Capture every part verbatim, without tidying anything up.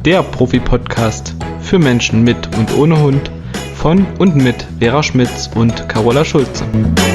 der Profi-Podcast für Menschen mit und ohne Hund von und mit Vera Schmitz und Carola Schulze.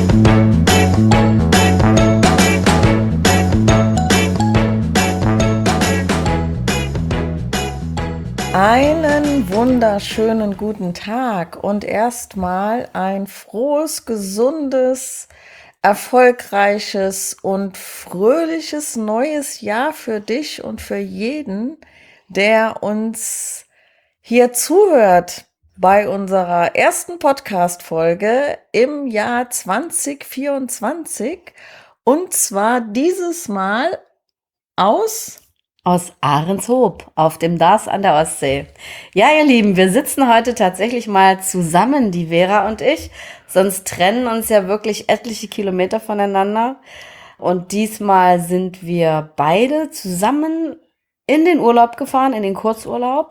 Einen wunderschönen guten Tag und erstmal ein frohes, gesundes, erfolgreiches und fröhliches neues Jahr für dich und für jeden, der uns hier zuhört bei unserer ersten Podcast-Folge im Jahr zwanzig vierundzwanzig und zwar dieses Mal aus Aus Ahrenshoop auf dem Dars an der Ostsee. Ja, ihr Lieben, wir sitzen heute tatsächlich mal zusammen, die Vera und ich. Sonst trennen uns ja wirklich etliche Kilometer voneinander. Und diesmal sind wir beide zusammen in den Urlaub gefahren, in den Kurzurlaub,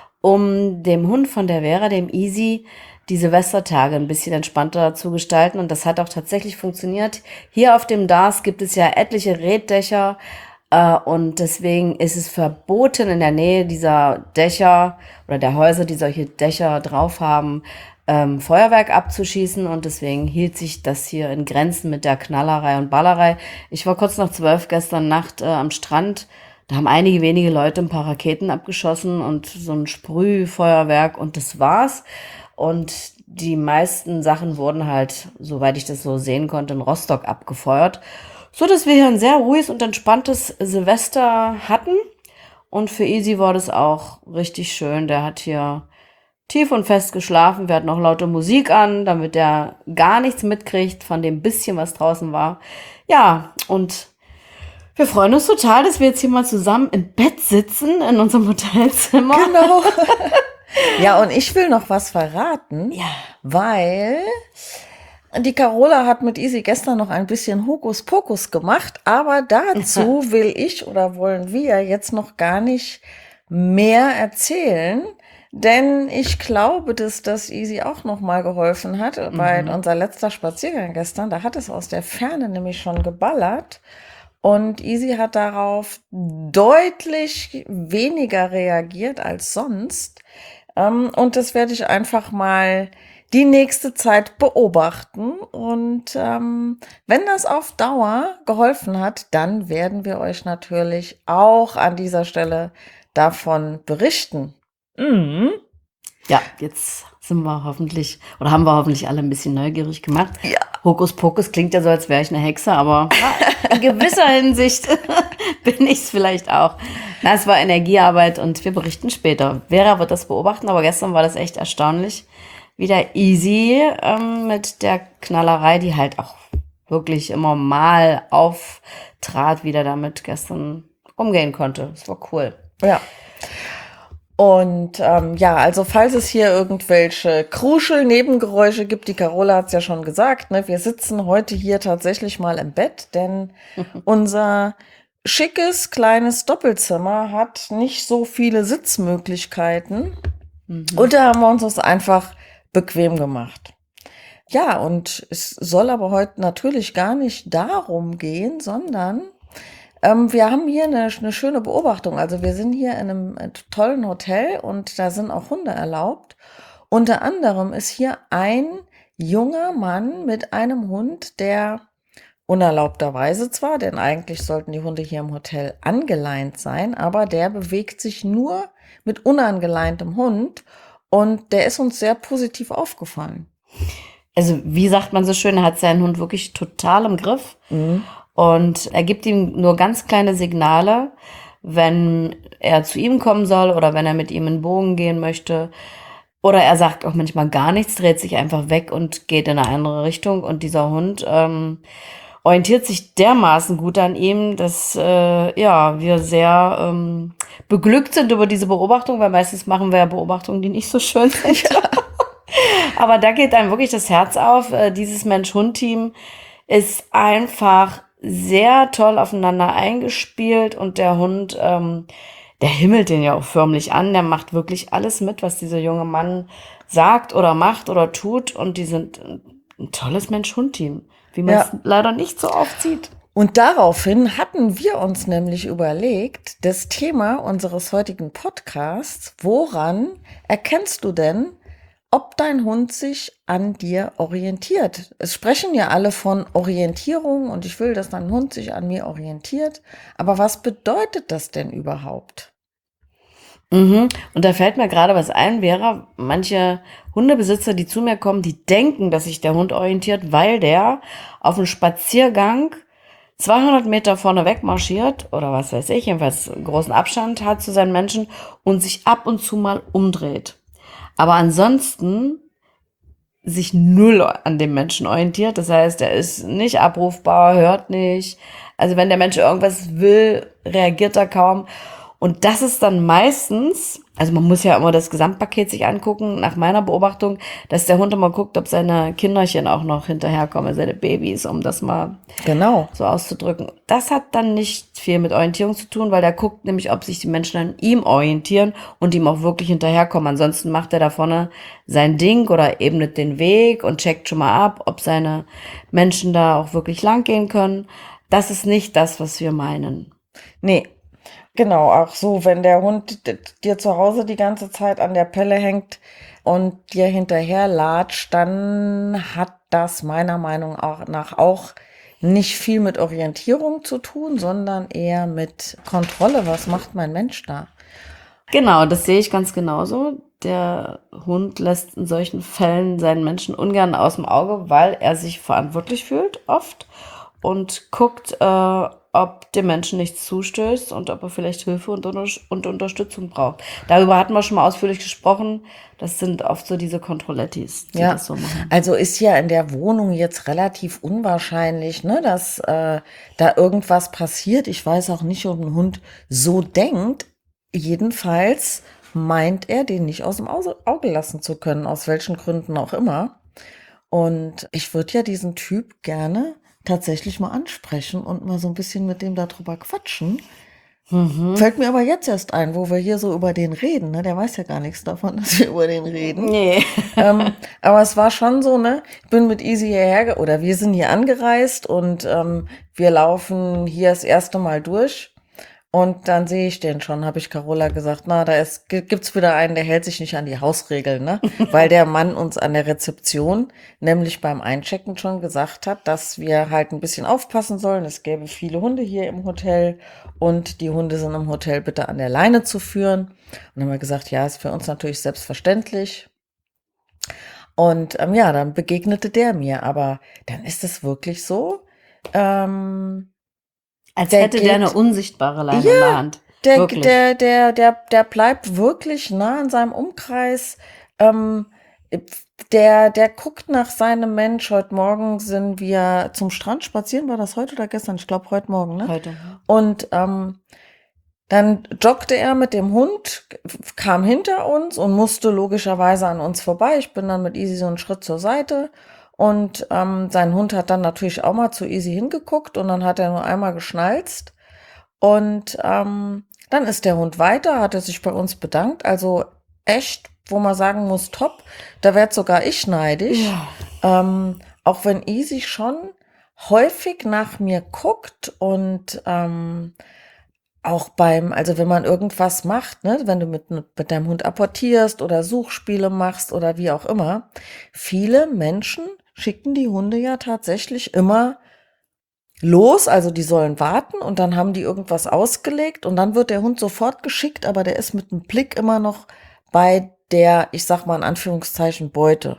um dem Hund von der Vera, dem Easy, die Silvestertage ein bisschen entspannter zu gestalten. Und das hat auch tatsächlich funktioniert. Hier auf dem Dars gibt es ja etliche Reetdächer. Und deswegen ist es verboten, in der Nähe dieser Dächer oder der Häuser, die solche Dächer drauf haben, ähm, Feuerwerk abzuschießen. Und deswegen hielt sich das hier in Grenzen mit der Knallerei und Ballerei. Ich war kurz nach zwölf gestern Nacht äh, am Strand. Da haben einige wenige Leute ein paar Raketen abgeschossen und so ein Sprühfeuerwerk und das war's. Und die meisten Sachen wurden halt, soweit ich das so sehen konnte, in Rostock abgefeuert. So, dass wir hier ein sehr ruhiges und entspanntes Silvester hatten. Und für Easy war das auch richtig schön. Der hat hier tief und fest geschlafen. Wir hatten auch laute Musik an, damit er gar nichts mitkriegt von dem bisschen, was draußen war. Ja, und wir freuen uns total, dass wir jetzt hier mal zusammen im Bett sitzen in unserem Hotelzimmer. Genau. Ja, und ich will noch was verraten, Ja. weil die Carola hat mit Easy gestern noch ein bisschen Hokuspokus gemacht, aber dazu will ich oder wollen wir jetzt noch gar nicht mehr erzählen, denn ich glaube, dass das Easy auch noch mal geholfen hat, mhm. bei unser letzter Spaziergang gestern, da hat es aus der Ferne nämlich schon geballert und Easy hat darauf deutlich weniger reagiert als sonst und das werde ich einfach mal die nächste Zeit beobachten und ähm, wenn das auf Dauer geholfen hat, dann werden wir euch natürlich auch an dieser Stelle davon berichten. Mhm. Ja, jetzt sind wir hoffentlich, oder haben wir hoffentlich alle ein bisschen neugierig gemacht. Ja. Hokuspokus klingt ja so, als wäre ich eine Hexe, aber in gewisser Hinsicht bin ich es vielleicht auch. Na, es war Energiearbeit und wir berichten später. Vera wird das beobachten, aber gestern war das echt erstaunlich, wie der Easy ähm, mit der Knallerei, die halt auch wirklich immer mal auftrat, wie der damit gestern umgehen konnte. Das war cool. Ja. Und ähm, ja, also falls es hier irgendwelche Kruschel-Nebengeräusche gibt, die Carola hat es ja schon gesagt, ne, wir sitzen heute hier tatsächlich mal im Bett, denn unser schickes, kleines Doppelzimmer hat nicht so viele Sitzmöglichkeiten. Mhm. Und da haben wir uns das einfach bequem gemacht. Ja, und es soll aber heute natürlich gar nicht darum gehen, sondern ähm, wir haben hier eine, eine schöne Beobachtung. Also wir sind hier in einem tollen Hotel und da sind auch Hunde erlaubt. Unter anderem ist hier ein junger Mann mit einem Hund, der unerlaubterweise zwar, denn eigentlich sollten die Hunde hier im Hotel angeleint sein, aber der bewegt sich nur mit unangeleintem Hund. Und der ist uns sehr positiv aufgefallen. Also wie sagt man so schön, er hat seinen Hund wirklich total im Griff. Mhm. Und er gibt ihm nur ganz kleine Signale, wenn er zu ihm kommen soll oder wenn er mit ihm in den Bogen gehen möchte. Oder er sagt auch manchmal gar nichts, dreht sich einfach weg und geht in eine andere Richtung. Und dieser Hund ähm, orientiert sich dermaßen gut an ihm, dass äh, ja wir sehr ähm, beglückt sind über diese Beobachtung, weil meistens machen wir ja Beobachtungen, die nicht so schön sind. Ja. Aber da geht einem wirklich das Herz auf. Äh, dieses Mensch-Hund-Team ist einfach sehr toll aufeinander eingespielt und der Hund, ähm, der himmelt den ja auch förmlich an. Der macht wirklich alles mit, was dieser junge Mann sagt oder macht oder tut und die sind ein tolles Mensch-Hund-Team, wie man es ja leider nicht so oft sieht. Und daraufhin hatten wir uns nämlich überlegt, das Thema unseres heutigen Podcasts, woran erkennst du denn, ob dein Hund sich an dir orientiert? Es sprechen ja alle von Orientierung und ich will, dass dein Hund sich an mir orientiert. Aber was bedeutet das denn überhaupt? Mhm. Und da fällt mir gerade was ein, Vera, manche Hundebesitzer, die zu mir kommen, die denken, dass sich der Hund orientiert, weil der auf einem Spaziergang zweihundert Meter vorne weg marschiert oder was weiß ich, jedenfalls einen großen Abstand hat zu seinen Menschen und sich ab und zu mal umdreht. Aber ansonsten sich null an dem Menschen orientiert. Das heißt, er ist nicht abrufbar, hört nicht. Also wenn der Mensch irgendwas will, reagiert er kaum. Und das ist dann meistens, also man muss ja immer das Gesamtpaket sich angucken, nach meiner Beobachtung, dass der Hund immer guckt, ob seine Kinderchen auch noch hinterherkommen, seine Babys, um das mal Genau. so auszudrücken. Das hat dann nicht viel mit Orientierung zu tun, weil der guckt nämlich, ob sich die Menschen an ihm orientieren und ihm auch wirklich hinterherkommen. Ansonsten macht er da vorne sein Ding oder ebnet den Weg und checkt schon mal ab, ob seine Menschen da auch wirklich lang gehen können. Das ist nicht das, was wir meinen. Nee. Genau, auch so, wenn der Hund d- dir zu Hause die ganze Zeit an der Pelle hängt und dir hinterher latscht, dann hat das meiner Meinung nach auch nicht viel mit Orientierung zu tun, sondern eher mit Kontrolle. Was macht mein Mensch da? Genau, das sehe ich ganz genauso. Der Hund lässt in solchen Fällen seinen Menschen ungern aus dem Auge, weil er sich verantwortlich fühlt, oft, und guckt, äh, ob dem Menschen nichts zustößt und ob er vielleicht Hilfe und, Unter- und Unterstützung braucht. Darüber hatten wir schon mal ausführlich gesprochen. Das sind oft so diese Kontrollettis, die Ja, das so machen. also ist ja in der Wohnung jetzt relativ unwahrscheinlich, ne, dass äh, da irgendwas passiert. Ich weiß auch nicht, ob ein Hund so denkt. Jedenfalls meint er, den nicht aus dem Au- Auge lassen zu können, aus welchen Gründen auch immer. Und ich würde ja diesen Typ gerne tatsächlich mal ansprechen und mal so ein bisschen mit dem darüber quatschen. Fällt mir aber jetzt erst ein, wo wir hier so über den reden, ne? Der weiß ja gar nichts davon, dass wir über den reden. Nee. ähm, aber es war schon so, ne? Ich bin mit Easy hierher, ge- oder wir sind hier angereist und ähm, wir laufen hier das erste Mal durch. Und dann sehe ich den schon, habe ich Carola gesagt, na, da ist, gi- gibt's wieder einen, der hält sich nicht an die Hausregeln, ne? Weil der Mann uns an der Rezeption, nämlich beim Einchecken schon gesagt hat, dass wir halt ein bisschen aufpassen sollen. Es gäbe viele Hunde hier im Hotel und die Hunde sind im Hotel bitte an der Leine zu führen. Und dann haben wir gesagt, ja, ist für uns natürlich selbstverständlich. Und ähm, ja, dann begegnete der mir, aber dann ist es wirklich so, ähm, Als Der hätte der geht- eine unsichtbare Leine Ja, in der Hand. Der, Wirklich. der, der, der, der bleibt wirklich nah an seinem Umkreis. Ähm, der, der guckt nach seinem Mensch. Heute Morgen sind wir zum Strand spazieren. War das heute oder gestern? Ich glaube, heute Morgen, ne? Heute. Und ähm, dann joggte er mit dem Hund, kam hinter uns und musste logischerweise an uns vorbei. Ich bin dann mit Easy so einen Schritt zur Seite. Und ähm, sein Hund hat dann natürlich auch mal zu Easy hingeguckt und dann hat er nur einmal geschnalzt. Und ähm, dann ist der Hund weiter, hat er sich bei uns bedankt. Also echt, wo man sagen muss, top. Da werd sogar ich neidisch. Ja. Ähm, auch wenn Easy schon häufig nach mir guckt und ähm, auch beim, also wenn man irgendwas macht, ne, wenn du mit, mit deinem Hund apportierst oder Suchspiele machst oder wie auch immer, viele Menschen schicken die Hunde ja tatsächlich immer los, also die sollen warten und dann haben die irgendwas ausgelegt und dann wird der Hund sofort geschickt, aber der ist mit dem Blick immer noch bei der, ich sag mal in Anführungszeichen, Beute.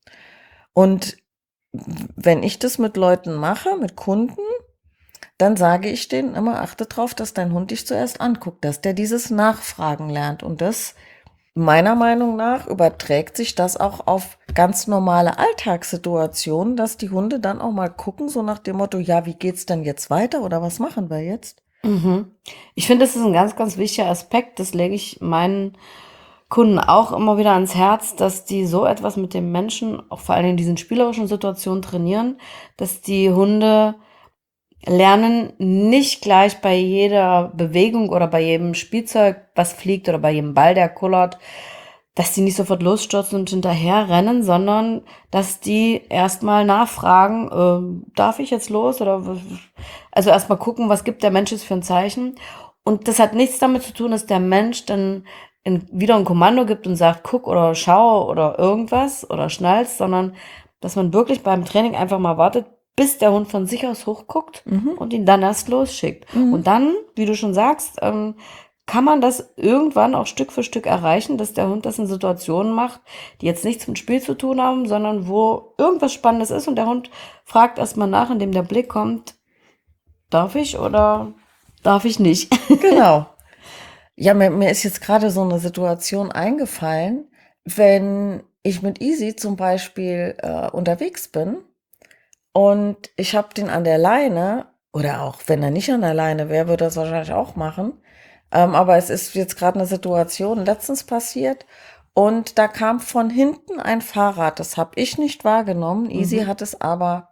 Und wenn ich das mit Leuten mache, mit Kunden, dann sage ich denen immer, achte drauf, dass dein Hund dich zuerst anguckt, dass der dieses Nachfragen lernt. Und das, meiner Meinung nach, überträgt sich das auch auf ganz normale Alltagssituationen, dass die Hunde dann auch mal gucken, so nach dem Motto, ja, wie geht's denn jetzt weiter oder was machen wir jetzt? Mhm. Ich finde, das ist ein ganz, ganz wichtiger Aspekt. Das lege ich meinen Kunden auch immer wieder ans Herz, dass die so etwas mit dem Menschen, auch vor allem in diesen spielerischen Situationen trainieren, dass die Hunde lernen, nicht gleich bei jeder Bewegung oder bei jedem Spielzeug, was fliegt oder bei jedem Ball, der kullert, dass die nicht sofort losstürzen und hinterher rennen, sondern dass die erstmal nachfragen, äh, darf ich jetzt los? Oder w- also erstmal gucken, was gibt der Mensch jetzt für ein Zeichen. Und das hat nichts damit zu tun, dass der Mensch dann in, wieder ein Kommando gibt und sagt, guck oder schau oder irgendwas oder schnallst, sondern dass man wirklich beim Training einfach mal wartet, bis der Hund von sich aus hochguckt Mhm. und ihn dann erst losschickt. Mhm. Und dann, wie du schon sagst, ähm, kann man das irgendwann auch Stück für Stück erreichen, dass der Hund das in Situationen macht, die jetzt nichts mit Spiel zu tun haben, sondern wo irgendwas Spannendes ist und der Hund fragt erstmal nach, indem der Blick kommt, darf ich oder darf ich nicht? Genau. Ja, mir, mir ist jetzt gerade so eine Situation eingefallen, wenn ich mit Easy zum Beispiel äh, unterwegs bin und ich habe den an der Leine, oder auch wenn er nicht an der Leine wäre, würde er das wahrscheinlich auch machen. Ähm, aber es ist jetzt gerade eine Situation letztens passiert und da kam von hinten ein Fahrrad. Das habe ich nicht wahrgenommen. Easy Mhm. hat es aber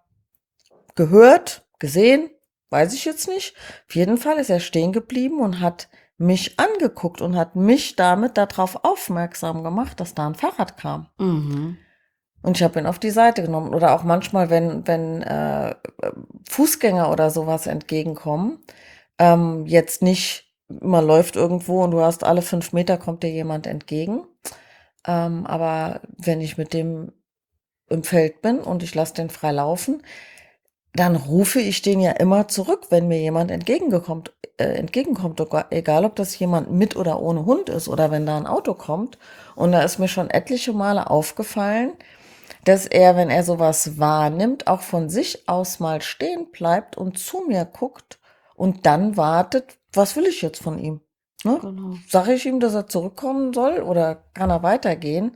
gehört, gesehen, weiß ich jetzt nicht. Auf jeden Fall ist er stehen geblieben und hat mich angeguckt und hat mich damit darauf aufmerksam gemacht, dass da ein Fahrrad kam. Mhm. Und ich habe ihn auf die Seite genommen. Oder auch manchmal, wenn, wenn äh, Fußgänger oder sowas entgegenkommen, ähm, jetzt nicht, man läuft irgendwo und du hast alle fünf Meter kommt dir jemand entgegen. Ähm, aber wenn ich mit dem im Feld bin und ich lasse den frei laufen, dann rufe ich den ja immer zurück, wenn mir jemand entgegenkommt, äh, entgegenkommt, egal ob das jemand mit oder ohne Hund ist oder wenn da ein Auto kommt. Und da ist mir schon etliche Male aufgefallen, dass er, wenn er sowas wahrnimmt, auch von sich aus mal stehen bleibt und zu mir guckt und dann wartet, was will ich jetzt von ihm? Ne? Genau. Sage ich ihm, dass er zurückkommen soll oder kann er weitergehen?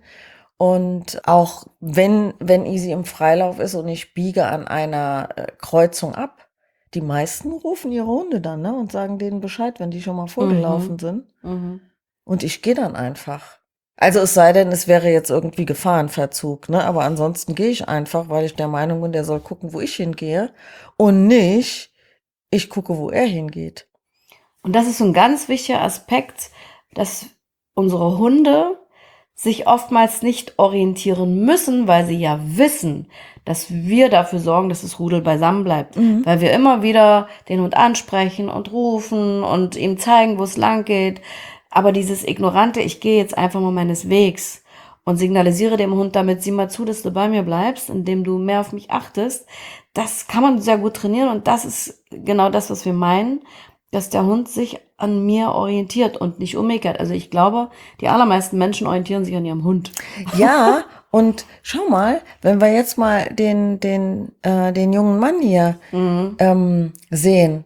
Und auch wenn, wenn Easy im Freilauf ist und ich biege an einer äh, Kreuzung ab, die meisten rufen ihre Hunde dann, ne, und sagen denen Bescheid, wenn die schon mal vorgelaufen Mhm. sind. Mhm. Und ich gehe dann einfach. Also es sei denn, es wäre jetzt irgendwie Gefahrenverzug, ne? Aber ansonsten gehe ich einfach, weil ich der Meinung bin, der soll gucken, wo ich hingehe und nicht, ich gucke, wo er hingeht. Und das ist so ein ganz wichtiger Aspekt, dass unsere Hunde sich oftmals nicht orientieren müssen, weil sie ja wissen, dass wir dafür sorgen, dass das Rudel beisammen bleibt. Mhm. Weil wir immer wieder den Hund ansprechen und rufen und ihm zeigen, wo es lang geht. Aber dieses ignorante, ich gehe jetzt einfach mal meines Wegs und signalisiere dem Hund damit, sieh mal zu, dass du bei mir bleibst, indem du mehr auf mich achtest, das kann man sehr gut trainieren und das ist genau das, was wir meinen, dass der Hund sich an mir orientiert und nicht umgekehrt. Also ich glaube, die allermeisten Menschen orientieren sich an ihrem Hund. Ja, und schau mal, wenn wir jetzt mal den, den, äh, den jungen Mann hier Mhm. ähm, sehen.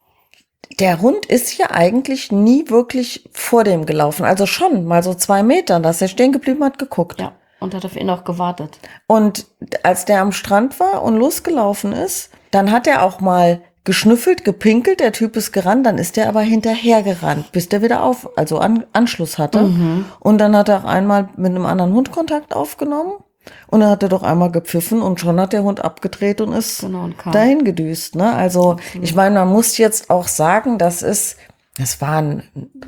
Der Hund ist ja eigentlich nie wirklich vor dem gelaufen. Also schon mal so zwei Meter, dass er stehen geblieben hat, geguckt. Ja, und hat auf ihn auch gewartet. Und als der am Strand war und losgelaufen ist, dann hat er auch mal geschnüffelt, gepinkelt, der Typ ist gerannt, dann ist er aber hinterher gerannt, bis der wieder auf, also an, Anschluss hatte. Mhm. Und dann hat er auch einmal mit einem anderen Hund Kontakt aufgenommen und dann hat er doch einmal gepfiffen und schon hat der Hund abgedreht und ist Genau, und kam. dahin gedüst. Ne? Also ich meine, man muss jetzt auch sagen, das ist, das war ein,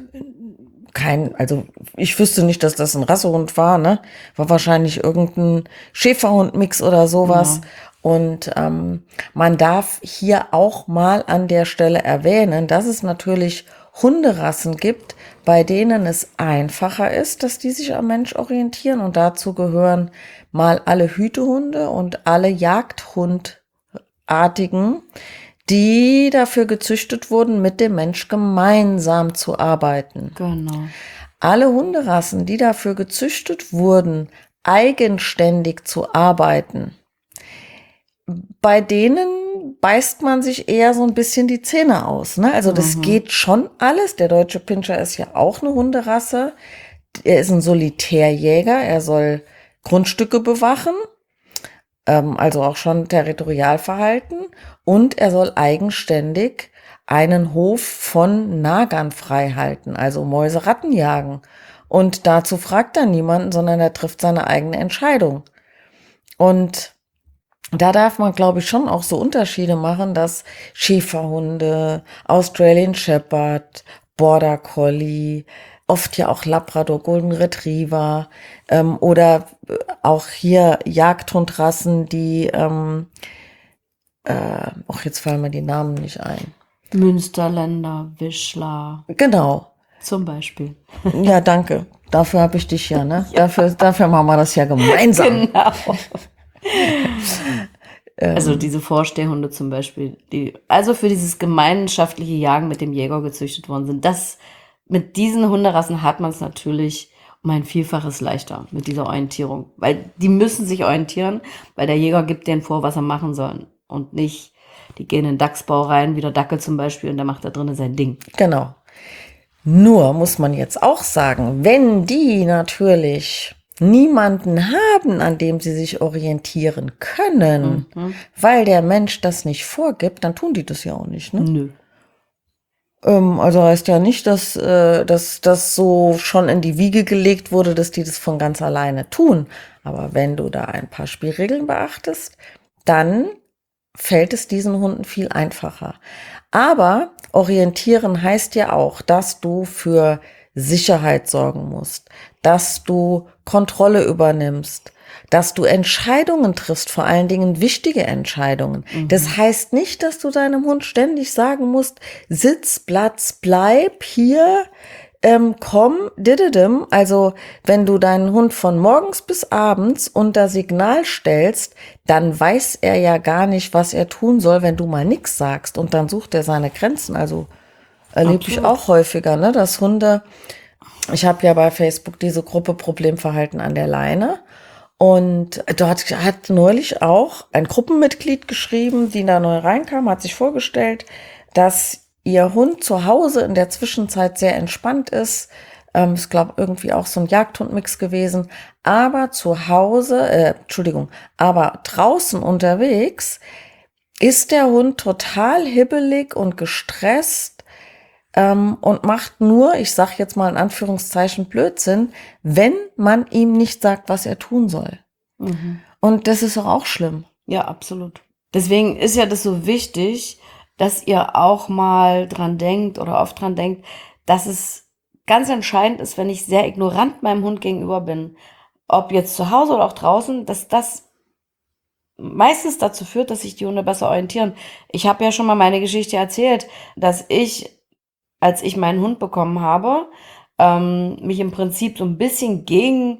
kein, also ich wüsste nicht, dass das ein Rassehund war, ne? War wahrscheinlich irgendein Schäferhund-Mix oder sowas. Genau. Und ähm, man darf hier auch mal an der Stelle erwähnen, dass es natürlich Hunderassen gibt, bei denen es einfacher ist, dass die sich am Mensch orientieren. Und dazu gehören mal alle Hütehunde und alle Jagdhundartigen, die dafür gezüchtet wurden, mit dem Mensch gemeinsam zu arbeiten. Genau. Alle Hunderassen, die dafür gezüchtet wurden, eigenständig zu arbeiten, bei denen beißt man sich eher so ein bisschen die Zähne aus. Ne? Also das Mhm. geht schon alles. Der deutsche Pinscher ist ja auch eine Hunderasse. Er ist ein Solitärjäger. Er soll Grundstücke bewachen, ähm, also auch schon Territorialverhalten. Und er soll eigenständig einen Hof von Nagern frei halten, also Mäuse, Ratten jagen. Und dazu fragt er niemanden, sondern er trifft seine eigene Entscheidung. Und da darf man, glaube ich, schon auch so Unterschiede machen, dass Schäferhunde, Australian Shepherd, Border Collie, oft ja auch Labrador, Golden Retriever ähm, oder äh, auch hier Jagdhundrassen, die, ähm, äh, ach, jetzt fallen mir die Namen nicht ein. Münsterländer, Wischler Genau. zum Beispiel. Ja, danke. Dafür habe ich dich ja, ne? Dafür, dafür machen wir das ja gemeinsam. Genau. Also diese Vorstehhunde zum Beispiel, die also für dieses gemeinschaftliche Jagen mit dem Jäger gezüchtet worden sind. Das mit diesen Hunderassen hat man es natürlich um ein Vielfaches leichter mit dieser Orientierung, weil die müssen sich orientieren, weil der Jäger gibt denen vor, was er machen sollen und nicht, die gehen in den Dachsbau rein, wie der Dackel zum Beispiel, und der macht da drinnen sein Ding. Genau. Nur muss man jetzt auch sagen, wenn die natürlich niemanden haben, an dem sie sich orientieren können, mhm. weil der Mensch das nicht vorgibt, dann tun die das ja auch nicht, ne? Nö. Ähm, also heißt ja nicht, dass, äh, dass das so schon in die Wiege gelegt wurde, dass die das von ganz alleine tun. Aber wenn du da ein paar Spielregeln beachtest, dann fällt es diesen Hunden viel einfacher. Aber orientieren heißt ja auch, dass du für Sicherheit sorgen musst, dass du Kontrolle übernimmst, dass du Entscheidungen triffst, vor allen Dingen wichtige Entscheidungen. Mhm. Das heißt nicht, dass du deinem Hund ständig sagen musst, Sitz, Platz, bleib hier, ähm, komm, dididim. Also wenn du deinen Hund von morgens bis abends unter Signal stellst, dann weiß er ja gar nicht, was er tun soll, wenn du mal nix sagst. Und dann sucht er seine Grenzen. Also erlebe ich auch häufiger, ne, dass Hunde, ich habe ja bei Facebook diese Gruppe Problemverhalten an der Leine. Und dort hat neulich auch ein Gruppenmitglied geschrieben, die da neu reinkam, hat sich vorgestellt, dass ihr Hund zu Hause in der Zwischenzeit sehr entspannt ist. Ähm, ich glaube, irgendwie auch so ein Jagdhundmix gewesen. Aber zu Hause, äh, Entschuldigung, aber draußen unterwegs ist der Hund total hibbelig und gestresst ähm, und macht nur, ich sag jetzt mal in Anführungszeichen Blödsinn, wenn man ihm nicht sagt, was er tun soll. Mhm. Und das ist doch auch schlimm. Ja, absolut. Deswegen ist ja das so wichtig, dass ihr auch mal dran denkt oder oft dran denkt, dass es ganz entscheidend ist, wenn ich sehr ignorant meinem Hund gegenüber bin, ob jetzt zu Hause oder auch draußen, dass das meistens dazu führt, dass sich die Hunde besser orientieren. Ich habe ja schon mal meine Geschichte erzählt, dass ich, als ich meinen Hund bekommen habe, ähm, mich im Prinzip so ein bisschen gegen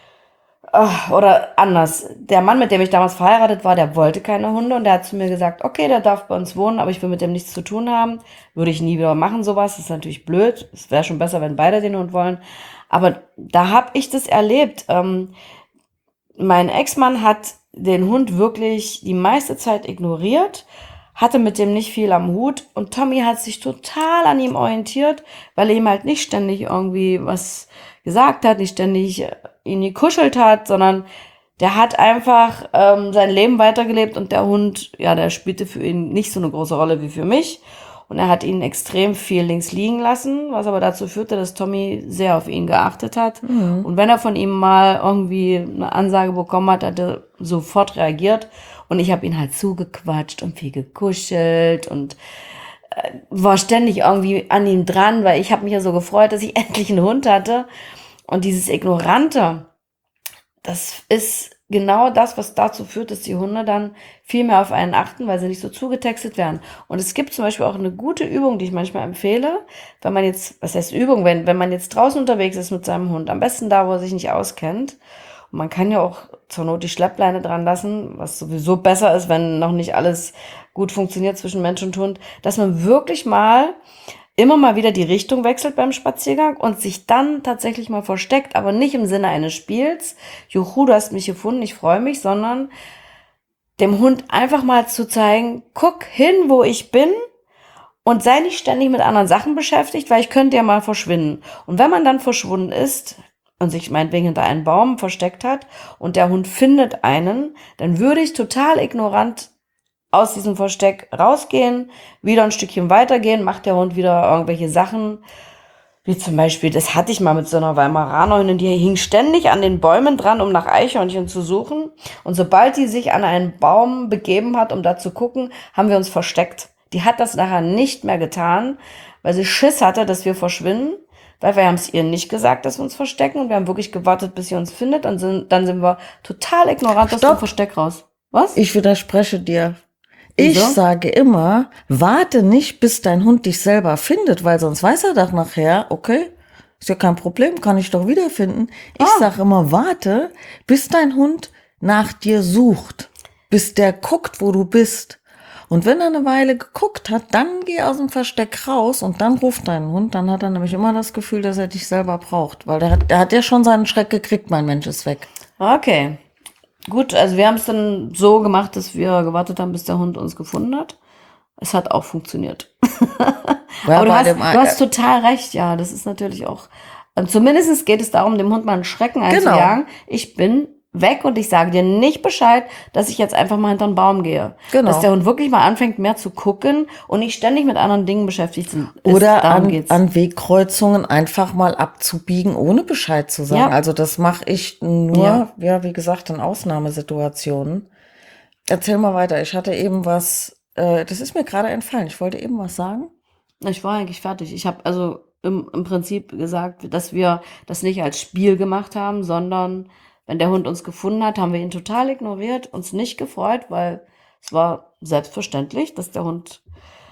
oder anders. Der Mann, mit dem ich damals verheiratet war, der wollte keine Hunde und der hat zu mir gesagt, okay, der darf bei uns wohnen, aber ich will mit dem nichts zu tun haben. Würde ich nie wieder machen, sowas. Das ist natürlich blöd. Es wäre schon besser, wenn beide den Hund wollen. Aber da habe ich das erlebt. Ähm, mein Ex-Mann hat den Hund wirklich die meiste Zeit ignoriert, hatte mit dem nicht viel am Hut und Tommy hat sich total an ihm orientiert, weil er ihm halt nicht ständig irgendwie was gesagt hat, nicht ständig ihn gekuschelt hat, sondern der hat einfach ähm, sein Leben weitergelebt und der Hund, ja, der spielte für ihn nicht so eine große Rolle wie für mich und er hat ihn extrem viel links liegen lassen, was aber dazu führte, dass Tommy sehr auf ihn geachtet hat mhm. und wenn er von ihm mal irgendwie eine Ansage bekommen hat, hat er sofort reagiert und ich habe ihn halt zugequatscht und viel gekuschelt und äh, war ständig irgendwie an ihm dran, weil ich habe mich ja so gefreut, dass ich endlich einen Hund hatte. Und dieses Ignorante, das ist genau das, was dazu führt, dass die Hunde dann viel mehr auf einen achten, weil sie nicht so zugetextet werden. Und es gibt zum Beispiel auch eine gute Übung, die ich manchmal empfehle, wenn man jetzt, was heißt Übung, wenn, wenn man jetzt draußen unterwegs ist mit seinem Hund, am besten da, wo er sich nicht auskennt. Und man kann ja auch zur Not die Schleppleine dran lassen, was sowieso besser ist, wenn noch nicht alles gut funktioniert zwischen Mensch und Hund, dass man wirklich mal immer mal wieder die Richtung wechselt beim Spaziergang und sich dann tatsächlich mal versteckt, aber nicht im Sinne eines Spiels, juhu, du hast mich gefunden, ich freue mich, sondern dem Hund einfach mal zu zeigen, guck hin, wo ich bin und sei nicht ständig mit anderen Sachen beschäftigt, weil ich könnte ja mal verschwinden. Und wenn man dann verschwunden ist und sich meinetwegen hinter einen Baum versteckt hat und der Hund findet einen, dann würde ich total ignorant aus diesem Versteck rausgehen, wieder ein Stückchen weitergehen, macht der Hund wieder irgendwelche Sachen, wie zum Beispiel, das hatte ich mal mit so einer Weimaranerin, die hing ständig an den Bäumen dran, um nach Eichhörnchen zu suchen. Und sobald die sich an einen Baum begeben hat, um da zu gucken, haben wir uns versteckt. Die hat das nachher nicht mehr getan, weil sie Schiss hatte, dass wir verschwinden. weil wir haben es ihr nicht gesagt, dass wir uns verstecken und wir haben wirklich gewartet, bis sie uns findet und sind, dann sind wir total ignorant aus dem Stopp. Versteck raus. Was? Ich widerspreche dir. Ich Wieso? sage immer, warte nicht, bis dein Hund dich selber findet, weil sonst weiß er doch nachher, okay, ist ja kein Problem, kann ich doch wiederfinden. Ich Ah. sage immer, warte, bis dein Hund nach dir sucht, bis der guckt, wo du bist. Und wenn er eine Weile geguckt hat, dann geh aus dem Versteck raus und dann ruft deinen Hund. Dann hat er nämlich immer das Gefühl, dass er dich selber braucht, weil der hat, der hat ja schon seinen Schreck gekriegt, mein Mensch ist weg. Okay. Gut, also wir haben es dann so gemacht, dass wir gewartet haben, bis der Hund uns gefunden hat. Es hat auch funktioniert. Ja, Aber du bei hast, dem- du hast total recht, ja. Das ist natürlich auch. ähm, Zumindest geht es darum, dem Hund mal einen Schrecken einzujagen. Ich bin weg und ich sage dir nicht Bescheid, dass ich jetzt einfach mal hinter den Baum gehe. Genau. Dass der Hund wirklich mal anfängt, mehr zu gucken und nicht ständig mit anderen Dingen beschäftigt ist. Oder Darum an, geht's. an Wegkreuzungen einfach mal abzubiegen, ohne Bescheid zu sagen. Ja. Also das mache ich nur, Ja. ja. wie gesagt, in Ausnahmesituationen. Erzähl mal weiter. Ich hatte eben was, äh, das ist mir gerade entfallen. Ich wollte eben was sagen. Ich war eigentlich fertig. Ich habe also im, im Prinzip gesagt, dass wir das nicht als Spiel gemacht haben, sondern wenn der Hund uns gefunden hat, haben wir ihn total ignoriert, uns nicht gefreut, weil es war selbstverständlich, dass der Hund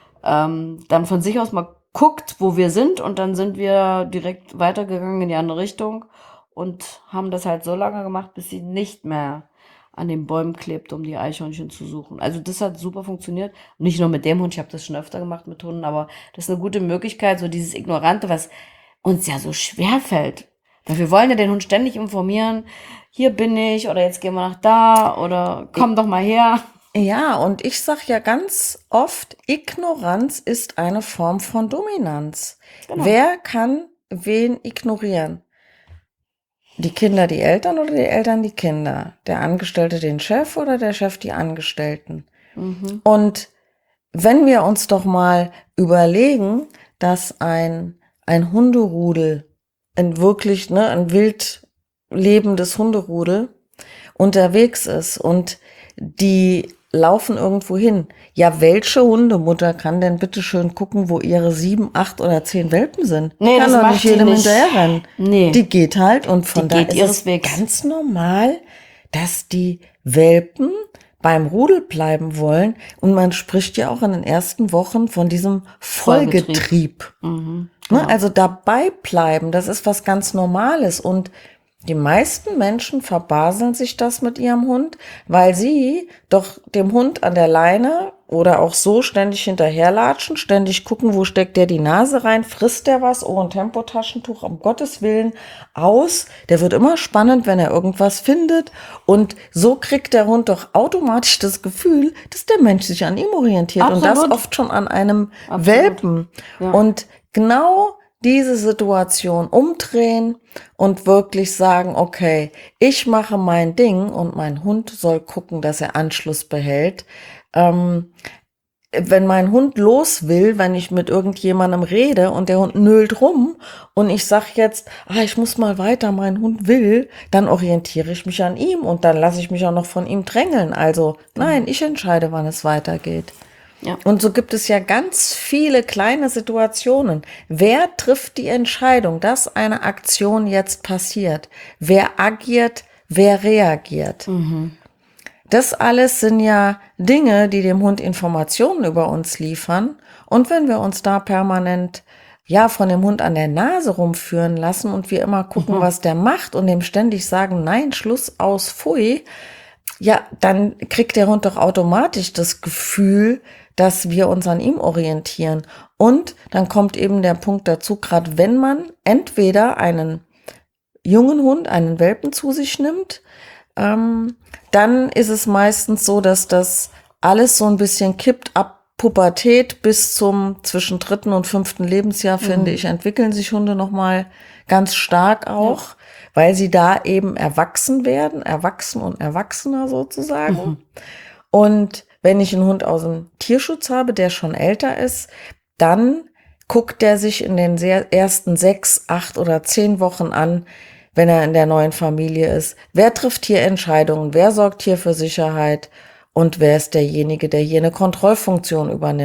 ähm, dann von sich aus mal guckt, wo wir sind und dann sind wir direkt weitergegangen in die andere Richtung und haben das halt so lange gemacht, bis sie nicht mehr an den Bäumen klebt, um die Eichhörnchen zu suchen. Also das hat super funktioniert. Nicht nur mit dem Hund, ich habe das schon öfter gemacht mit Hunden, aber das ist eine gute Möglichkeit, so dieses Ignorante, was uns ja so schwer fällt. Weil wir wollen ja den Hund ständig informieren, hier bin ich oder jetzt gehen wir nach da oder komm doch mal her. Ja, und ich sag ja ganz oft, Ignoranz ist eine Form von Dominanz. Genau. Wer kann wen ignorieren? Die Kinder die Eltern oder die Eltern die Kinder? Der Angestellte den Chef oder der Chef die Angestellten? Mhm. Und wenn wir uns doch mal überlegen, dass ein, ein Hunderudel, ein wirklich, ne, ein wild lebendes Hunderudel unterwegs ist und die laufen irgendwo hin. Ja, welche Hundemutter kann denn bitte schön gucken, wo ihre sieben, acht oder zehn Welpen sind? Nee, kann das doch macht nicht die jedem nicht. hinterherrennen. Nee. Die geht halt und von Die da geht ist ihres es Wegs. ganz normal, dass die Welpen beim Rudel bleiben wollen und man spricht ja auch in den ersten Wochen von diesem Folgetrieb. Folgetrieb. Mhm. Ne? Also dabei bleiben, das ist was ganz Normales und die meisten Menschen verbaseln sich das mit ihrem Hund, weil sie doch dem Hund an der Leine oder auch so ständig hinterherlatschen, ständig gucken, wo steckt der die Nase rein, frisst der was, oh, ein Tempotaschentuch, um Gottes Willen, aus. Der wird immer spannend, wenn er irgendwas findet und so kriegt der Hund doch automatisch das Gefühl, dass der Mensch sich an ihm orientiert und das Absolut. oft schon an einem Absolut. Welpen. Ja. Und genau diese Situation umdrehen und wirklich sagen, okay, ich mache mein Ding und mein Hund soll gucken, dass er Anschluss behält. Ähm, wenn mein Hund los will, wenn ich mit irgendjemandem rede und der Hund nölt rum und ich sag jetzt, ah, ich muss mal weiter, mein Hund will, dann orientiere ich mich an ihm und dann lasse ich mich auch noch von ihm drängeln. Also nein, ich entscheide, wann es weitergeht. Ja. Und so gibt es ja ganz viele kleine Situationen. Wer trifft die Entscheidung, dass eine Aktion jetzt passiert? Wer agiert? Wer reagiert? Mhm. Das alles sind ja Dinge, die dem Hund Informationen über uns liefern. Und wenn wir uns da permanent ja von dem Hund an der Nase rumführen lassen und wir immer gucken, Mhm. was der macht und dem ständig sagen, nein, Schluss aus, pfui, ja, dann kriegt der Hund doch automatisch das Gefühl, dass wir uns an ihm orientieren. Und dann kommt eben der Punkt dazu, gerade wenn man entweder einen jungen Hund, einen Welpen zu sich nimmt, ähm, dann ist es meistens so, dass das alles so ein bisschen kippt ab Pubertät bis zum zwischen dritten und fünften Lebensjahr, finde ich, entwickeln sich Hunde nochmal ganz stark auch, ja. weil sie da eben erwachsen werden, erwachsen und erwachsener sozusagen. Mhm. Und wenn ich einen Hund aus dem Tierschutz habe, der schon älter ist, dann guckt der sich in den sehr ersten sechs, acht oder zehn Wochen an, wenn er in der neuen Familie ist. Wer trifft hier Entscheidungen? Wer sorgt hier für Sicherheit? Und wer ist derjenige, der hier eine Kontrollfunktion übernimmt?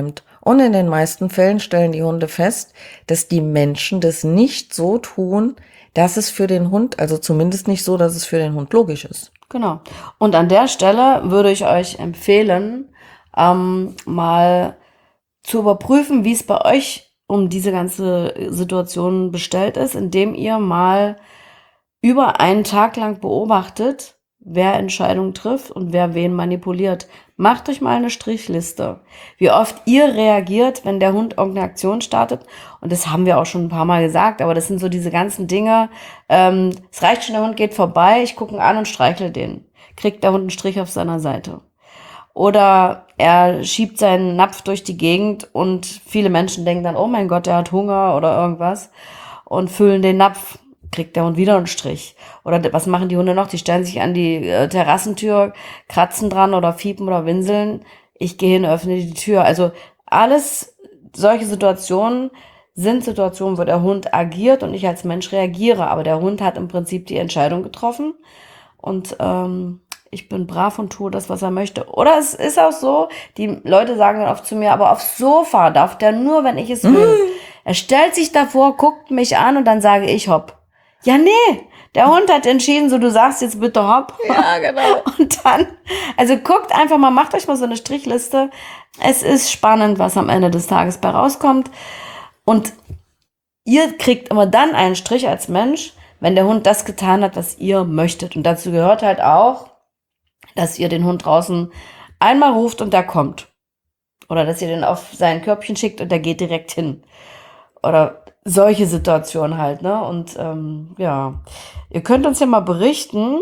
Und in den meisten Fällen stellen die Hunde fest, dass die Menschen das nicht so tun, dass es für den Hund, also zumindest nicht so, dass es für den Hund logisch ist. Genau. Und an der Stelle würde ich euch empfehlen, ähm, mal zu überprüfen, wie es bei euch um diese ganze Situation bestellt ist, indem ihr mal über einen Tag lang beobachtet, wer Entscheidungen trifft und wer wen manipuliert. Macht euch mal eine Strichliste, wie oft ihr reagiert, wenn der Hund irgendeine Aktion startet. Und das haben wir auch schon ein paar Mal gesagt, aber das sind so diese ganzen Dinge. Ähm, es reicht schon, der Hund geht vorbei, ich gucke ihn an und streichle den. Kriegt der Hund einen Strich auf seiner Seite. Oder er schiebt seinen Napf durch die Gegend und viele Menschen denken dann, oh mein Gott, der hat Hunger oder irgendwas und füllen den Napf. Kriegt der Hund wieder einen Strich. Oder was machen die Hunde noch? Die stellen sich an die äh, Terrassentür, kratzen dran oder fiepen oder winseln. Ich gehe hin, öffne die Tür. Also alles solche Situationen sind Situationen, wo der Hund agiert und ich als Mensch reagiere. Aber der Hund hat im Prinzip die Entscheidung getroffen und ähm, ich bin brav und tue das, was er möchte. Oder es ist auch so, die Leute sagen dann oft zu mir, aber aufs Sofa darf der nur, wenn ich es will. Mm. Er stellt sich davor, guckt mich an und dann sage ich hopp. Ja, nee, der Hund hat entschieden, so du sagst jetzt bitte hopp. Ja, genau. Und dann, also guckt einfach mal, macht euch mal so eine Strichliste. Es ist spannend, was am Ende des Tages bei rauskommt. Und ihr kriegt immer dann einen Strich als Mensch, wenn der Hund das getan hat, was ihr möchtet. Und dazu gehört halt auch, dass ihr den Hund draußen einmal ruft und der kommt. Oder dass ihr den auf sein Körbchen schickt und der geht direkt hin. Oder solche Situationen halt, ne? Und ähm, ja, ihr könnt uns ja mal berichten,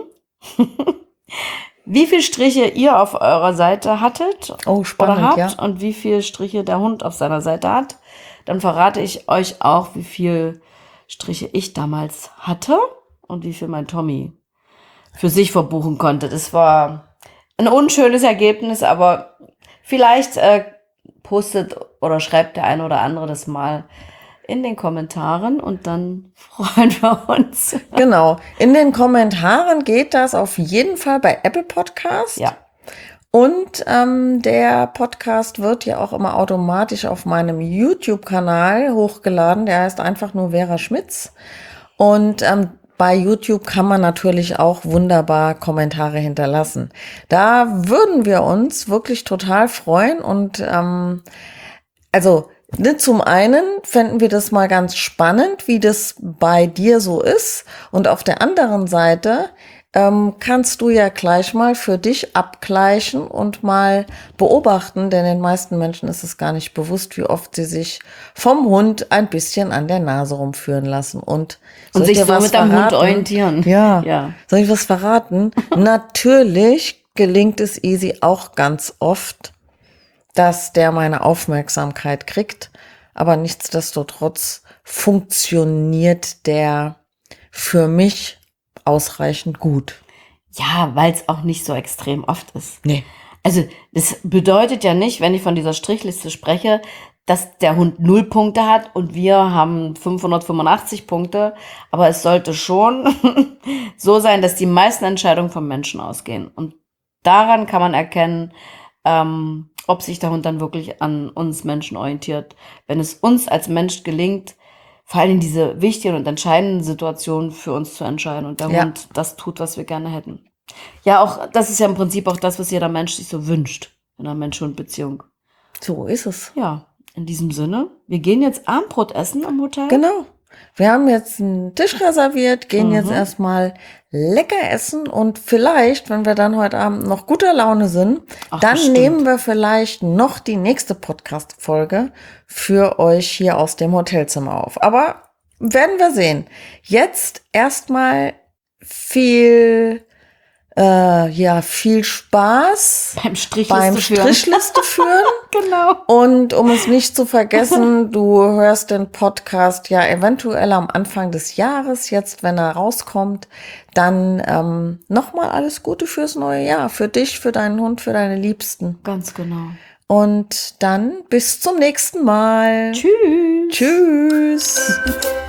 wie viele Striche ihr auf eurer Seite hattet Oh, spannend, oder habt ja. und wie viele Striche der Hund auf seiner Seite hat. Dann verrate ich euch auch, wie viele Striche ich damals hatte und wie viel mein Tommy für sich verbuchen konnte. Das war ein unschönes Ergebnis, aber vielleicht äh, postet oder schreibt der eine oder andere das mal in den Kommentaren und dann freuen wir uns. Genau. In den Kommentaren geht das auf jeden Fall bei Apple Podcast. Ja. Und ähm, der Podcast wird ja auch immer automatisch auf meinem YouTube-Kanal hochgeladen. Der heißt einfach nur Vera Schmitz. Und ähm, bei YouTube kann man natürlich auch wunderbar Kommentare hinterlassen. Da würden wir uns wirklich total freuen. Und ähm, also ne, zum einen fänden wir das mal ganz spannend, wie das bei dir so ist. Und auf der anderen Seite ähm, kannst du ja gleich mal für dich abgleichen und mal beobachten, denn den meisten Menschen ist es gar nicht bewusst, wie oft sie sich vom Hund ein bisschen an der Nase rumführen lassen. Und, und sich so mit dem Hund orientieren. Ja. ja. Soll ich was verraten? Natürlich gelingt es Easy auch ganz oft, dass der meine Aufmerksamkeit kriegt. Aber nichtsdestotrotz funktioniert der für mich ausreichend gut. Ja, weil es auch nicht so extrem oft ist. Nee. Also das bedeutet ja nicht, wenn ich von dieser Strichliste spreche, dass der Hund null Punkte hat und wir haben fünfhundertfünfundachtzig Punkte. Aber es sollte schon so sein, dass die meisten Entscheidungen vom Menschen ausgehen. Und daran kann man erkennen, ähm, ob sich der Hund dann wirklich an uns Menschen orientiert. Wenn es uns als Mensch gelingt, vor allem diese wichtigen und entscheidenden Situationen für uns zu entscheiden und der Ja. Hund das tut, was wir gerne hätten. Ja, auch das ist ja im Prinzip auch das, was jeder Mensch sich so wünscht in einer Mensch-Hund-Beziehung. So ist es. Ja, in diesem Sinne, wir gehen jetzt Abendbrot essen im Hotel. Genau. Wir haben jetzt einen Tisch reserviert, gehen Mhm. jetzt erstmal lecker essen und vielleicht, wenn wir dann heute Abend noch guter Laune sind, Ach, dann bestimmt. nehmen wir vielleicht noch die nächste Podcast-Folge für euch hier aus dem Hotelzimmer auf. Aber werden wir sehen. Jetzt erstmal viel, äh, ja, viel Spaß Beim Strichliste beim führen. Strichliste führen. Genau. Und um es nicht zu vergessen, du hörst den Podcast ja eventuell am Anfang des Jahres, jetzt wenn er rauskommt, dann ähm, nochmal alles Gute fürs neue Jahr, für dich, für deinen Hund, für deine Liebsten. Ganz genau. Und dann bis zum nächsten Mal. Tschüss. Tschüss.